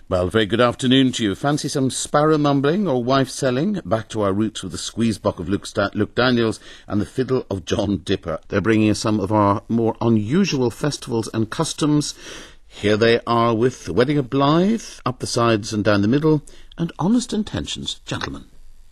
Well, very good afternoon to you. Fancy some sparrow mumbling or wife selling? Back to our roots with the squeezebox of Luke Daniels and the fiddle of John Dipper. They're bringing us some of our more unusual festivals and customs. Here they are with the Wedding of Blythe, up the sides and down the middle, and Honest Intentions, Gentlemen.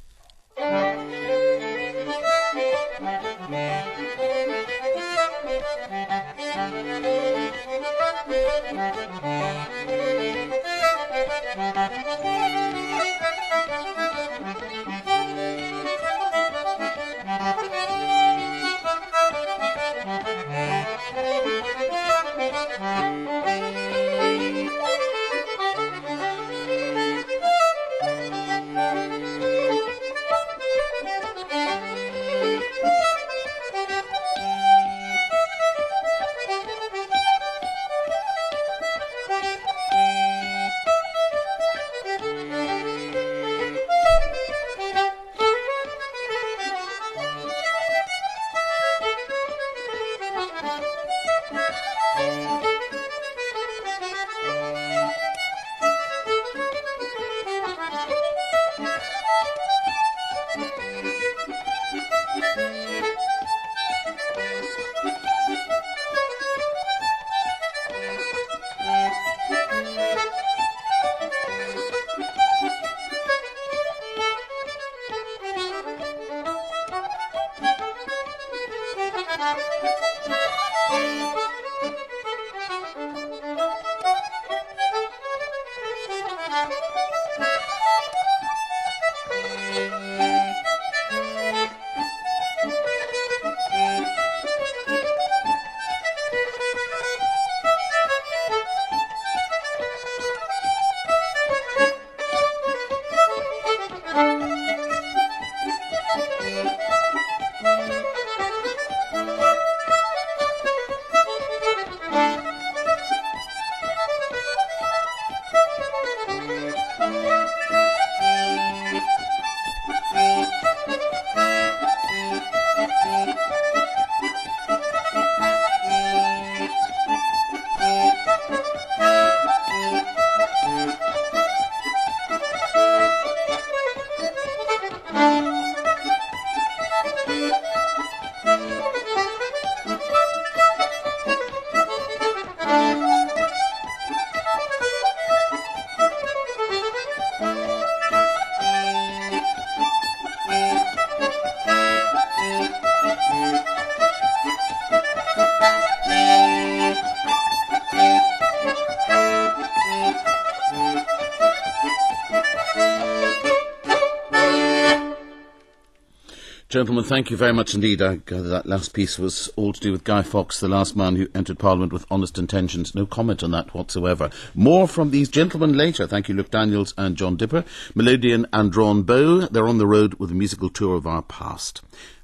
Gentlemen, thank you very much indeed. I gather that last piece was all to do with Guy Fawkes, the last man who entered Parliament with honest intentions. No comment on that whatsoever. More from these gentlemen later. Thank you, Luke Daniels and John Dipper. Melodian and Drawn Bow. They're on the road with a musical tour of our past.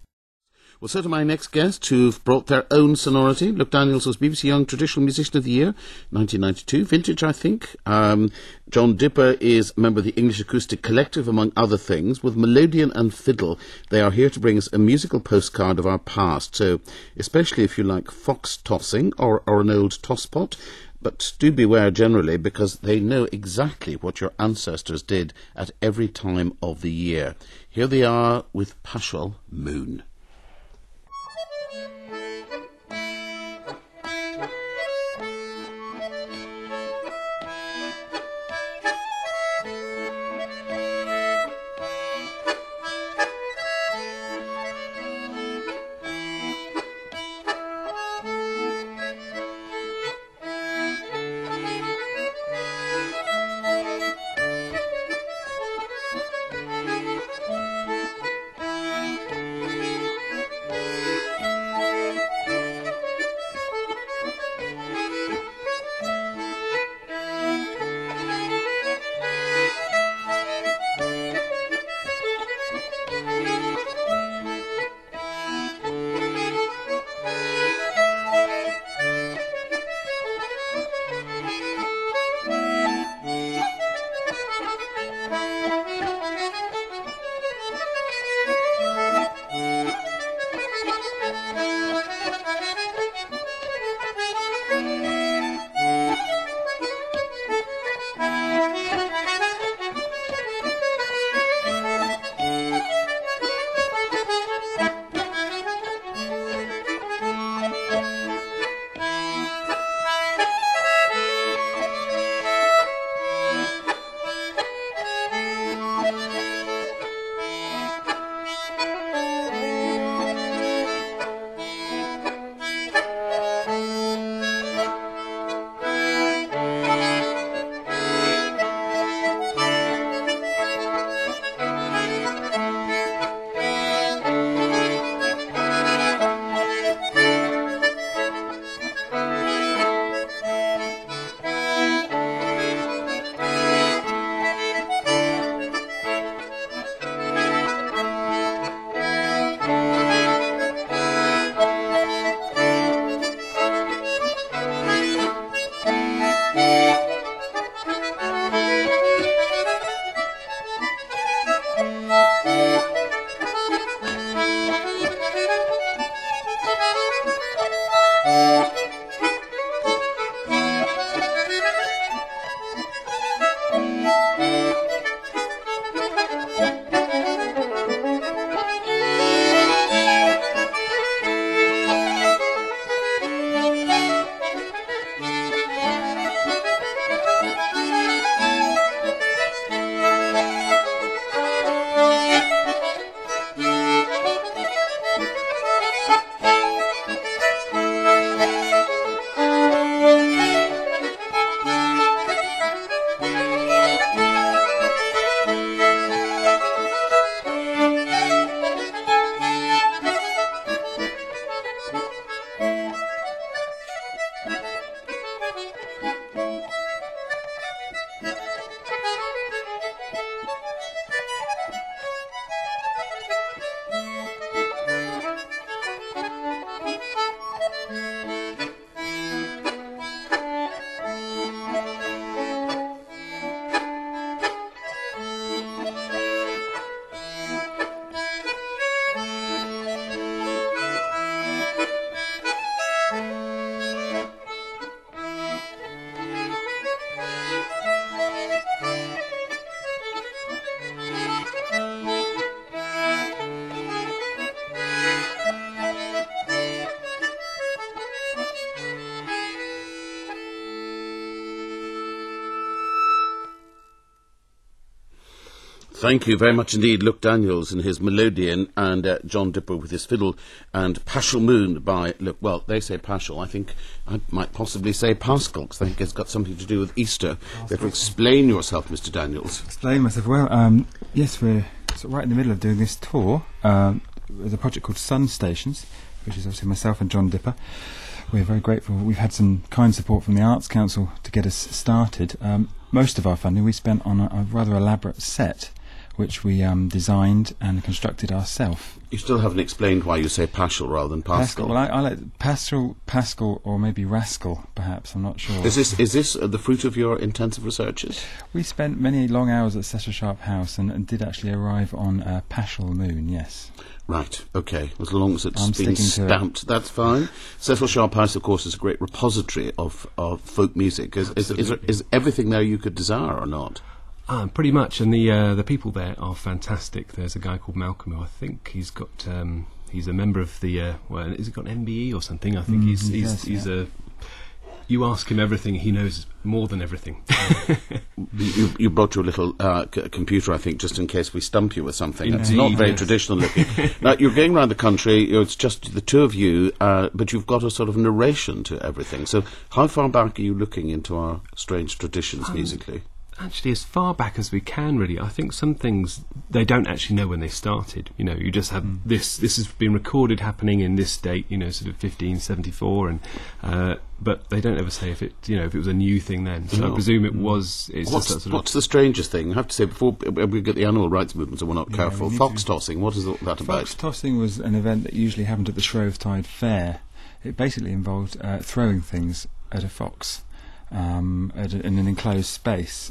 Well, so to my next guests who've brought their own sonority. Luke Daniels was BBC Young Traditional Musician of the Year, 1992. Vintage, I think. John Dipper is a member of the English Acoustic Collective, among other things. With Melodian and Fiddle, they are here to bring us a musical postcard of our past. So, especially if you like fox tossing or an old tosspot. But do beware generally, because they know exactly what your ancestors did at every time of the year. Here they are with Paschal Moon. Thank you very much indeed. Luke Daniels and his Melodian, and John Dipper with his fiddle, and Paschal Moon by, look, well, they say Paschal. I think I might possibly say Paschal, because I think it's got something to do with Easter. You have to explain yourself, Mr. Daniels. Explain myself. Well, yes, we're sort of right in the middle of doing this tour. There's a project called Sun Stations, which is obviously myself and John Dipper. We're very grateful. We've had some kind support from the Arts Council to get us started. Most of our funding we spent on a rather elaborate set, which we designed and constructed ourselves. You still haven't explained why you say Paschal rather than Paschal. Well, I like Pascal, or maybe Rascal, perhaps. I'm not sure. Is this the fruit of your intensive researches? We spent many long hours at Cecil Sharp House and did actually arrive on Paschal Moon, yes. Right, OK. As long as it's been stamped, that's fine. Cecil Sharp House, of course, is a great repository of folk music. Is everything there you could desire or not? Pretty much, and the people there are fantastic. There's a guy called Malcolm who I think he's got. He's a member of the. Has he got an MBE or something? I think he's a. You ask him everything, he knows more than everything. You brought your little computer, I think, just in case we stump you with something. Indeed, it's not very traditional looking. Now, you're going around the country, it's just the two of you, but you've got a sort of narration to everything. So how far back are you looking into our strange traditions musically? Actually, as far back as we can, really. I think some things they don't actually know when they started. You know, you just have this has been recorded happening in this date, you know, sort of 1574, and but they don't ever say if it was a new thing then. So I presume it was. What's the strangest thing? I have to say, before we get the animal rights movement, so we're not careful. Fox tossing, what is that about? Fox tossing was an event that usually happened at the Shrovetide Fair. It basically involved throwing things at a fox. In an enclosed space.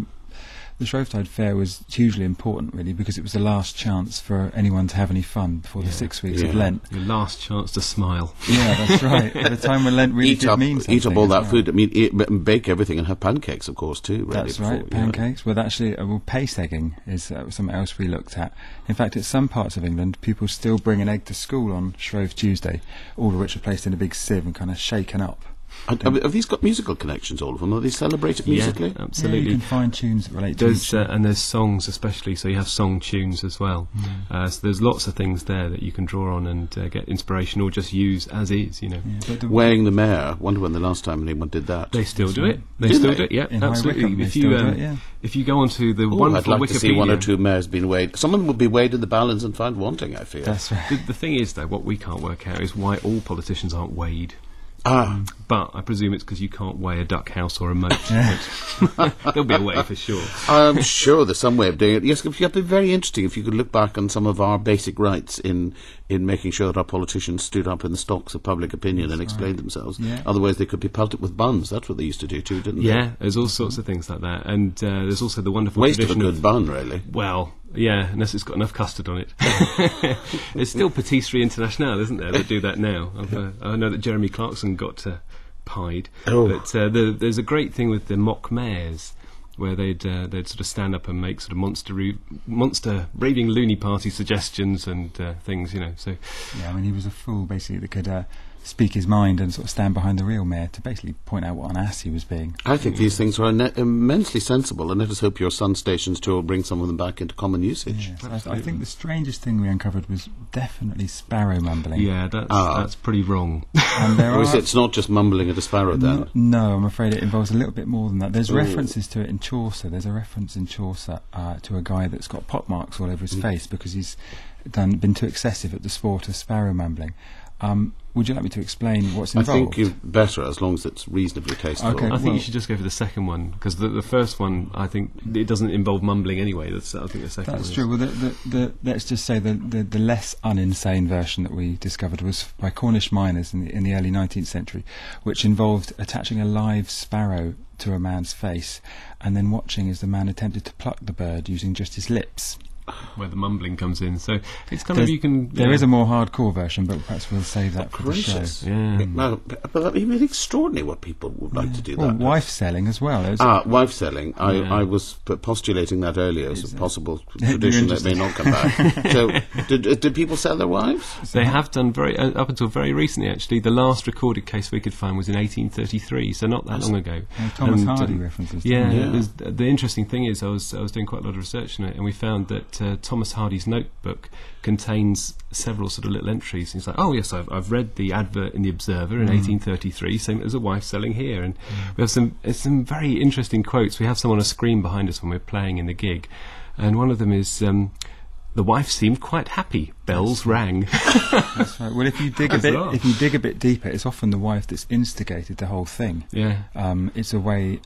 The Shrovetide Fair was hugely important, really, because it was the last chance for anyone to have any fun before the 6 weeks of Lent. Your last chance to smile. Yeah, that's right. At a time when Lent really did mean something. Eat up all that food. I mean, bake everything and have pancakes, of course, too. That's right, pancakes. Well, actually, pace egging is something else we looked at. In fact, at some parts of England, people still bring an egg to school on Shrove Tuesday, all of which are placed in a big sieve and kind of shaken up. Have these got musical connections, all of them? Are they celebrated musically? Yeah, absolutely. Yeah, you can find tunes that relate to each other. And there's songs especially, so you have song tunes as well. So there's lots of things there that you can draw on and get inspiration or just use as is, you know. Yeah, weighing the mare, wonder when the last time anyone did that. They still do it. They still do it, yeah, absolutely. If you go onto the wonderful I'd like Wikipedia... to see one or two mares being weighed. Some of them would be weighed in the balance and found wanting, I fear. That's right. The thing is, though, what we can't work out is why all politicians aren't weighed. But I presume it's because you can't weigh a duck house or a moat. There'll be a way for sure. I'm sure there's some way of doing it. Yes, it'd be very interesting if you could look back on some of our basic rights in making sure that our politicians stood up in the stocks of public opinion and explained themselves. Yeah. Otherwise, they could be pelted with buns. That's what they used to do too, didn't they? Yeah, there's all sorts of things like that. And there's also the wonderful waste tradition of a good bun, really. Well, yeah, unless it's got enough custard on it. There's still Patisserie Internationale, isn't there, that do that now. I know that Jeremy Clarkson got pied. But there's a great thing with the mock mares, where they'd sort of stand up and make sort of monster raving loony party suggestions and things, you know. So yeah, I mean, he was a fool basically that could speak his mind and sort of stand behind the real mare to basically point out what an ass he was being. I think these things are immensely sensible, and let us hope your Sun Stations tour will bring some of them back into common usage. Yes, I think the strangest thing we uncovered was definitely sparrow mumbling. Yeah, that's pretty wrong. And it's not just mumbling at a sparrow then? No, I'm afraid it involves a little bit more than that. There's references to it in Chaucer. There's a reference in Chaucer to a guy that's got pockmarks all over his face because he's been too excessive at the sport of sparrow mumbling. Would you like me to explain what's involved? I think you're better, as long as it's reasonably tasteful. Okay, I think you should just go for the second one, because the first one, I think, it doesn't involve mumbling anyway. I think the second one. That's true. Well, let's just say the less uninsane version that we discovered was by Cornish miners in the early 19th century, which involved attaching a live sparrow to a man's face and then watching as the man attempted to pluck the bird using just his lips. where the mumbling comes in. So it's kind of, you can... There is a more hardcore version, but perhaps we'll save that for the show. Yeah. Well, but that'd be extraordinary what people would like to do Well, that. wife selling as well. Wife selling. I was postulating that earlier as a possible tradition that may not come back. So, did people sell their wives? They have done up until very recently, actually. The last recorded case we could find was in 1833, so not that long ago. Thomas Hardy references. Yeah. The interesting thing is, I was doing quite a lot of research on it, and we found that Thomas Hardy's notebook contains several sort of little entries. He's like, oh yes, I've read the advert in the Observer in 1833, saying there's a wife selling here, and we have some very interesting quotes. We have some on a screen behind us when we're playing in the gig, and one of them is, the wife seemed quite happy. Bells rang. That's right. Well, if you dig a bit deeper, it's often the wife that's instigated the whole thing. Yeah. It's a way.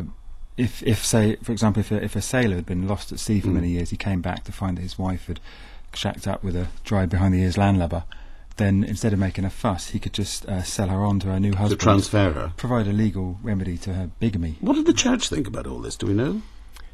If say, for example, if a sailor had been lost at sea for many years, he came back to find that his wife had shacked up with a dry behind-the-ears landlubber, then instead of making a fuss, he could just sell her on to her new husband. To transfer her. Provide a legal remedy to her bigamy. What did the church think about all this? Do we know?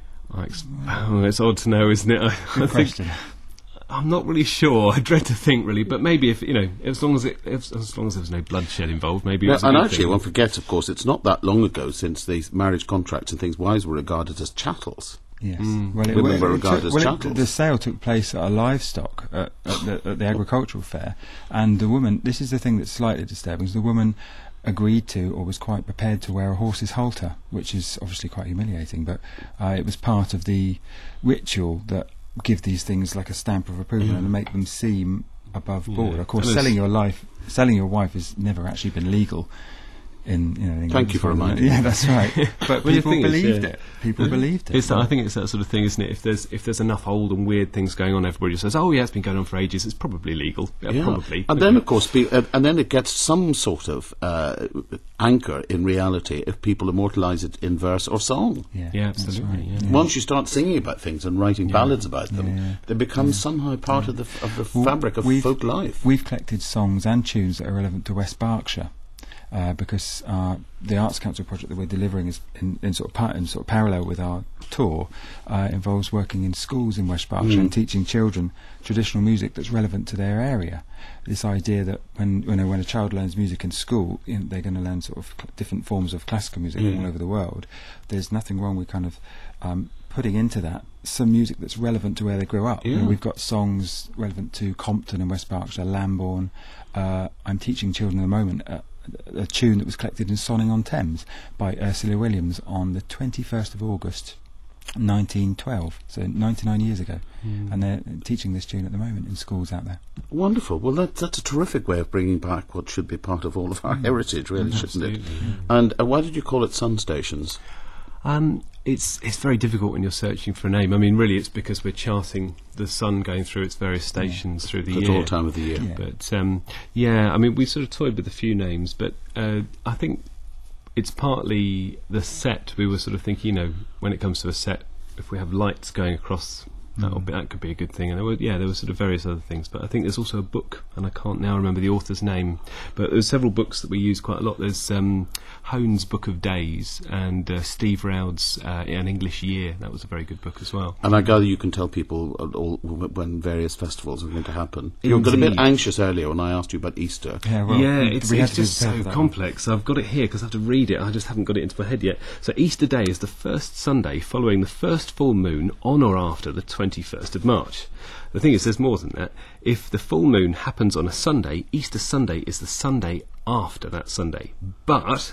It's odd to know, isn't it? I think I'm not really sure. I dread to think, really, but maybe if as long as there was no bloodshed involved, maybe. It was and actually, one forgets, of course, it's not that long ago since these marriage contracts and things. Wives were regarded as chattels. Yes. Women were regarded as chattels. The sale took place at a livestock at the agricultural fair, and the woman. This is the thing that's slightly disturbing. Is the woman agreed to, or was quite prepared to, wear a horse's halter, which is obviously quite humiliating, but it was part of the ritual that give these things like a stamp of approval and make them seem above board. Of course, selling your wife has never actually been legal in England. Thank you for reminding me. Yeah, that's right. But people believed it. People believed it. I think it's that sort of thing, isn't it? If there's enough old and weird things going on, everybody just says, "Oh, yeah, it's been going on for ages. It's probably legal." Yeah, probably. And then, of course, and then it gets some sort of anchor in reality if people immortalise it in verse or song. Yeah, absolutely. Right. Yeah. Once you start singing about things and writing ballads about them, they become somehow part of the fabric of folk life. We've collected songs and tunes that are relevant to West Berkshire. Because the Arts Council project that we're delivering is in sort of parallel with our tour, involves working in schools in West Berkshire and teaching children traditional music that's relevant to their area. This idea that when a child learns music in school, they're going to learn sort of different forms of classical music all over the world. There's nothing wrong with kind of putting into that some music that's relevant to where they grew up. We've got songs relevant to Compton and West Berkshire, Lambourne. I'm teaching children at the moment a tune that was collected in Sonning-on-Thames by Ursula Williams on the 21st of August 1912, so 99 years ago, and they're teaching this tune at the moment in schools out there. Wonderful. Well, that's a terrific way of bringing back what should be part of all of our heritage, really, shouldn't it? And why did you call it Sun Stations? It's very difficult when you're searching for a name. I mean, really, it's because we're charting the sun going through its various stations through the year. At all time of the year. Yeah. But, I mean, we sort of toyed with a few names, but I think it's partly the set. We were sort of thinking, when it comes to a set, if we have lights going across, that could be a good thing. And there were sort of various other things. But I think there's also a book, and I can't now remember the author's name, but there's several books that we use quite a lot. There's Hone's Book of Days and Steve Roud's An English Year. That was a very good book as well. And I gather you can tell people when various festivals are going to happen. You got a bit anxious earlier when I asked you about Easter. It's just so complex. I've got it here because I have to read it. I just haven't got it into my head yet. So Easter Day is the first Sunday following the first full moon on or after the 21st of March. The thing is, there's more than that. If the full moon happens on a Sunday, Easter Sunday is the Sunday after that Sunday. But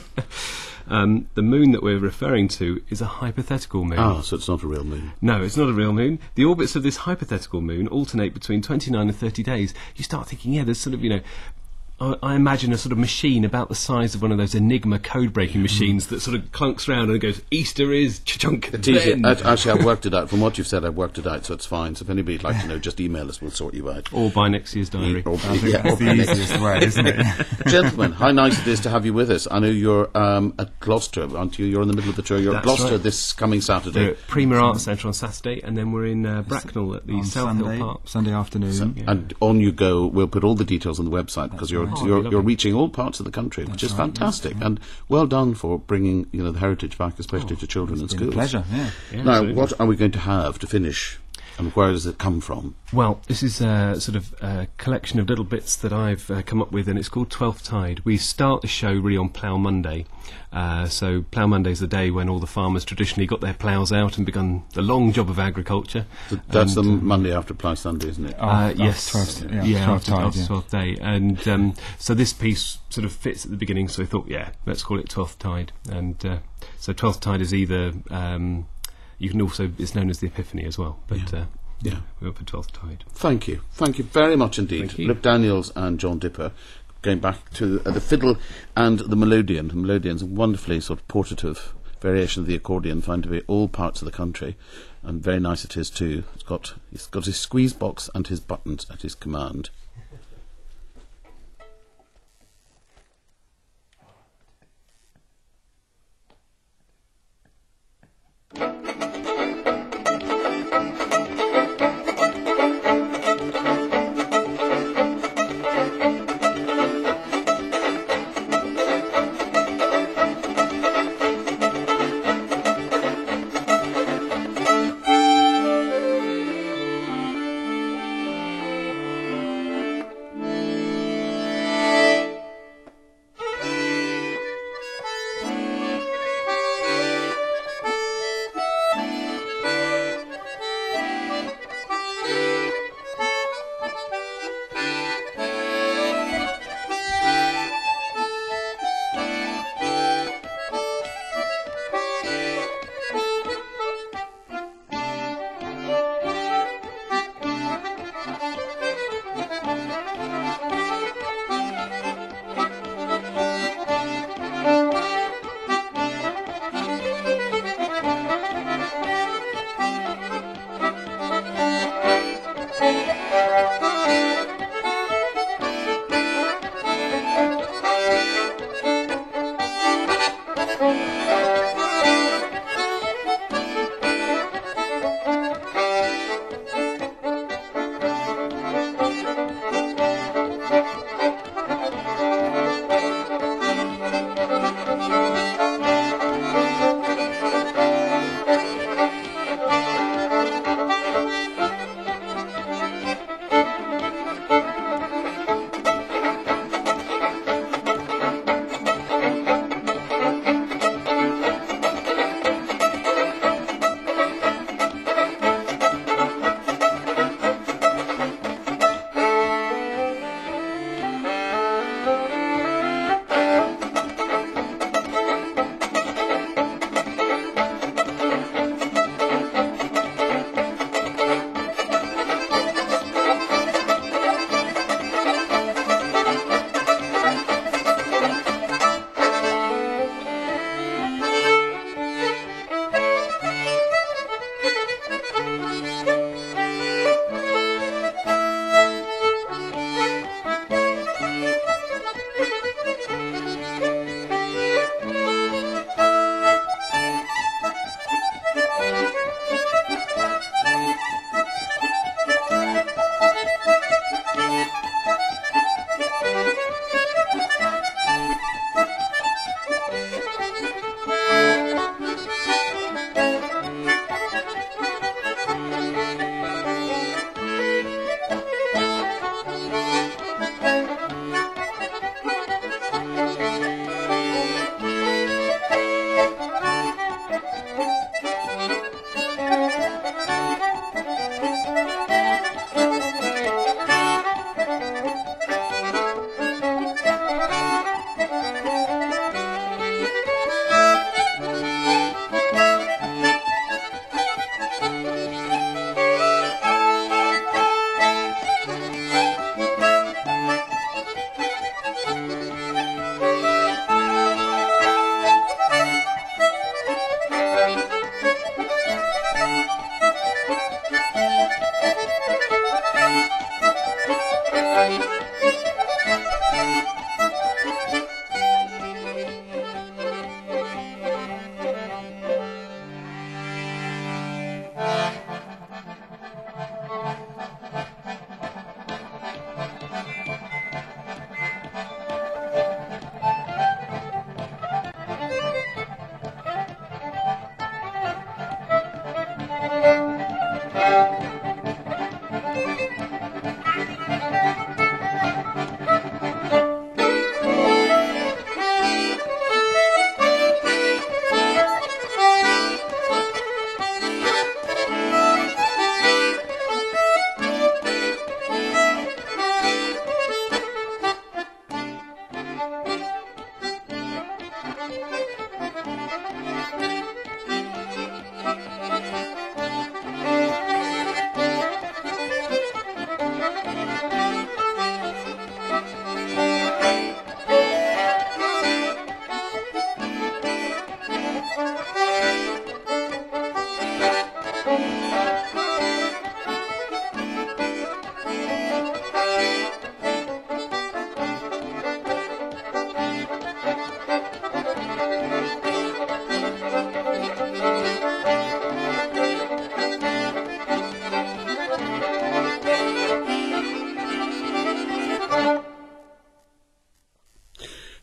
the moon that we're referring to is a hypothetical moon. Ah, so it's not a real moon. No, it's not a real moon. The orbits of this hypothetical moon alternate between 29 and 30 days. You start thinking, there's sort of, I imagine a sort of machine about the size of one of those Enigma code-breaking machines that sort of clunks round and goes, Easter is ch-chunk. Actually, I've worked it out. From what you've said, I've worked it out, so it's fine. So if anybody'd like to know, just email us, we'll sort you out. Or buy next year's diary. That's the easiest way, isn't it? Gentlemen, how nice it is to have you with us. I know you're at Gloucester, aren't you? You're in the middle of the tour. You're at Gloucester this coming Saturday. We're at Premier Arts Centre on Saturday, and then we're in Bracknell at the South Hill Park. Sunday afternoon. And on you go. We'll put all the details on the website because you're reaching all parts of the country, which is fantastic, and well done for bringing the heritage back, especially to children in schools. Pleasure. Yeah. Now, what are we going to have to finish? And where does it come from? Well, this is a sort of collection of little bits that I've come up with, and it's called 12th Tide. We start the show really on Plough Monday. So Plough Monday is the day when all the farmers traditionally got their ploughs out and begun the long job of agriculture. That's the Monday after Plough Sunday, isn't it? Yes. 12th Tide, after 12th day. And so this piece sort of fits at the beginning, so I thought, let's call it 12th Tide. And so 12th Tide is either... you can also, it's known as the Epiphany as well, but we went for 12th Tide. Thank you very much indeed. Luke Daniels and John Dipper, going back to the fiddle and the melodeon. The melodeon's a wonderfully sort of portative variation of the accordion, found to be all parts of the country, and very nice it is too. He's got his squeeze box and his buttons at his command.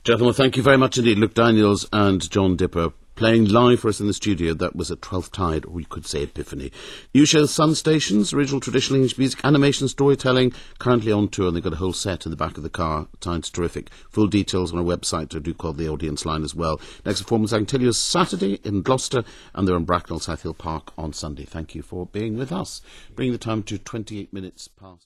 Gentlemen, thank you very much indeed. Luke Daniels and John Dipper playing live for us in the studio. That was at 12th Tide, or we could say Epiphany. New show, Sun Stations, original traditional English music, animation, storytelling, currently on tour, and they've got a whole set in the back of the car. Sounds terrific. Full details on our website. I do call the audience line as well. Next performance, I can tell you, is Saturday in Gloucester, and they're in Bracknell, South Hill Park on Sunday. Thank you for being with us. Bringing the time to 28 minutes past.